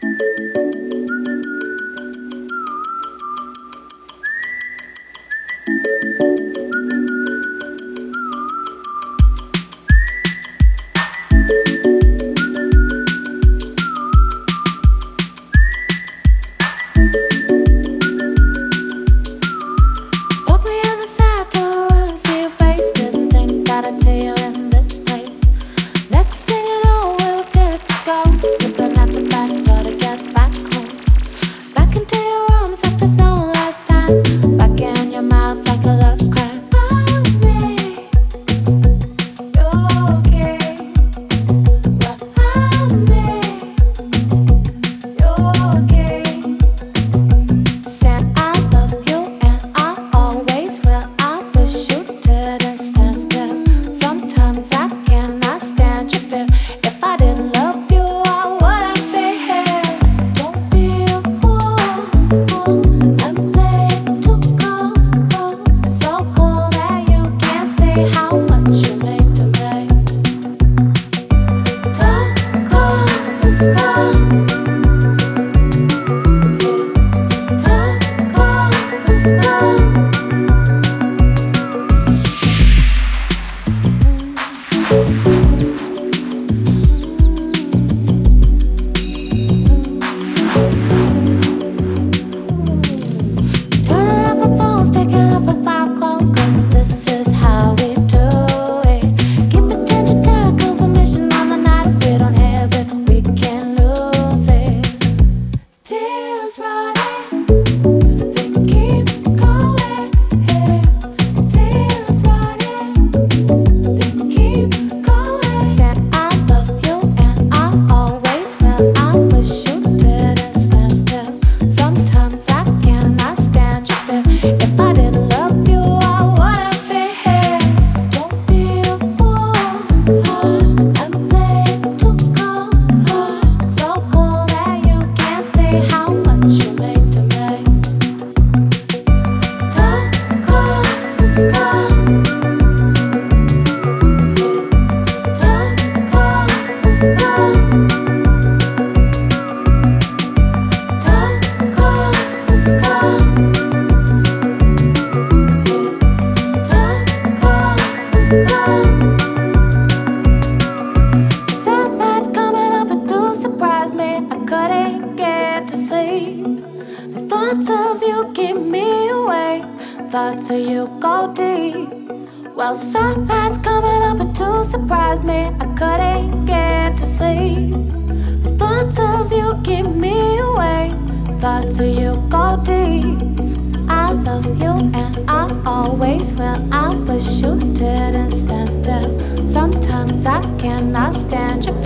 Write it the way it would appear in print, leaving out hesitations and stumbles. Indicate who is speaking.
Speaker 1: thoughts of you go deep. Well, sunlight's coming up and to surprise me, I couldn't get to sleep. The thoughts of you keep me awake. Thoughts of you go deep. I love you and I always will. I wish you didn't stand still. Sometimes I cannot stand your